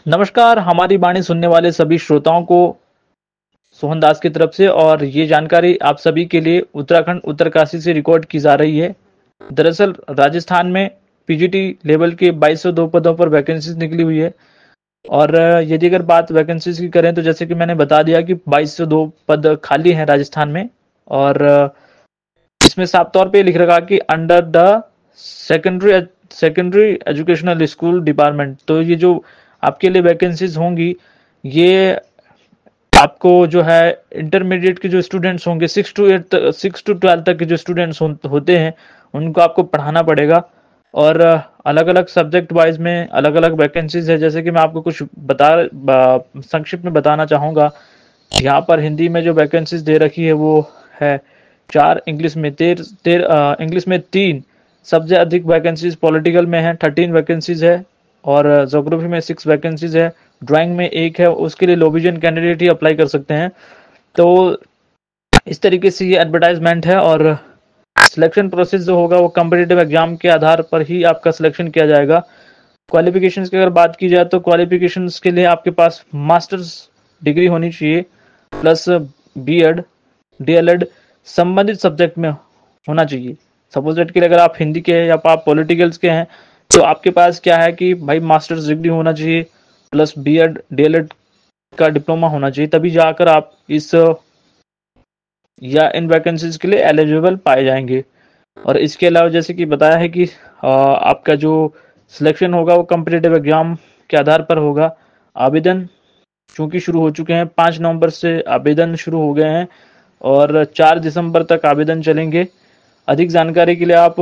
नमस्कार, हमारी वाणी सुनने वाले सभी श्रोताओं को सोहन दास की तरफ से और ये जानकारी आप सभी के लिए उत्तराखंड उत्तरकाशी से रिकॉर्ड की जा रही है। दरअसल राजस्थान में पीजीटी लेवल के 2202 पदों पर वैकेंसीज निकली हुई है और यदि अगर बात वैकेंसीज की करें तो जैसे कि मैंने बता दिया कि 2202 पद खाली हैं राजस्थान में और इसमें साफ तौर पे लिख रखा कि under the secondary secondary educational school department. तो ये जो आपके लिए वैकेंसीज होंगी ये आपको जो है इंटरमीडिएट के जो स्टूडेंट्स होंगे 6 to 12 तक के जो स्टूडेंट्स होते हैं उनको आपको पढ़ाना पड़ेगा और अलग अलग सब्जेक्ट वाइज में अलग अलग वैकेंसीज है। जैसे कि मैं आपको कुछ संक्षिप्त में बताना चाहूँगा। यहाँ पर हिंदी में जो वैकेंसीज दे रखी है वो है 4, इंग्लिश में इंग्लिश में 3, सबसे अधिक वैकेंसीज पॉलिटिकल में है 13 वैकेंसीज है और ज्योग्राफी में 6 वैकेंसीज है, ड्राइंग में 1 है। उसके लिए लोविजन कैंडिडेट ही अप्लाई कर सकते हैं। तो इस तरीके से ये एडवर्टाइजमेंट है और सिलेक्शन प्रोसेस जो होगा वो कम्पिटिटिव एग्जाम के आधार पर ही आपका सिलेक्शन किया जाएगा। क्वालिफिकेशंस की अगर बात की जाए तो क्वालिफिकेशंस के लिए आपके पास मास्टर्स डिग्री होनी चाहिए प्लस बीएड डीएलएड संबंधित सब्जेक्ट में होना चाहिए। सपोज दैट कि अगर आप हिंदी के हैं या आप पॉलिटिकल्स के हैं तो आपके पास क्या है कि भाई मास्टर्स डिग्री होना चाहिए प्लस बीएड डीएलएड का डिप्लोमा होना चाहिए, तभी जाकर आप इस या इन वैकेंसीज के लिए एलिजिबल पाए जाएंगे। और इसके अलावा जैसे कि बताया है कि आपका जो सिलेक्शन होगा वो कम्पिटिटिव एग्जाम के आधार पर होगा। आवेदन चूंकि शुरू हो चुके हैं, 5 नवंबर से आवेदन शुरू हो गए हैं और 4 दिसंबर तक आवेदन चलेंगे। अधिक जानकारी के लिए आप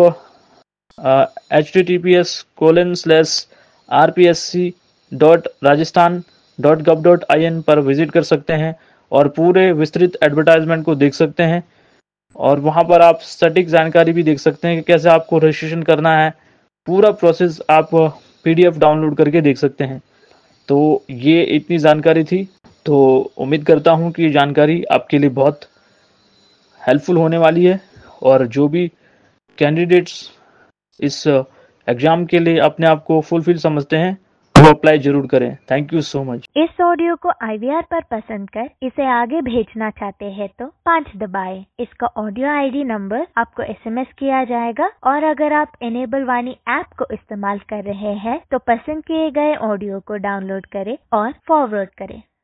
https://rpsc.rajasthan.gov.in पर विजिट कर सकते हैं और पूरे विस्तृत एडवर्टाइजमेंट को देख सकते हैं और वहां पर आप सटीक जानकारी भी देख सकते हैं कि कैसे आपको रजिस्ट्रेशन करना है। पूरा प्रोसेस आप पीडीएफ डाउनलोड करके देख सकते हैं। तो ये इतनी जानकारी थी। तो उम्मीद करता हूँ कि ये जानकारी आपके लिए बहुत हेल्पफुल होने वाली है और जो भी कैंडिडेट्स इस एग्जाम के लिए अपने आप को फुलफिल समझते हैं वो अप्लाई जरूर करें। Thank you so much. इस ऑडियो को IVR पर पसंद कर इसे आगे भेजना चाहते हैं तो 5 दबाएं। इसका ऑडियो ID नंबर आपको SMS किया जाएगा और अगर आप इनेबल वाणी ऐप को इस्तेमाल कर रहे हैं तो पसंद किए गए ऑडियो को डाउनलोड करें और फॉरवर्ड करें।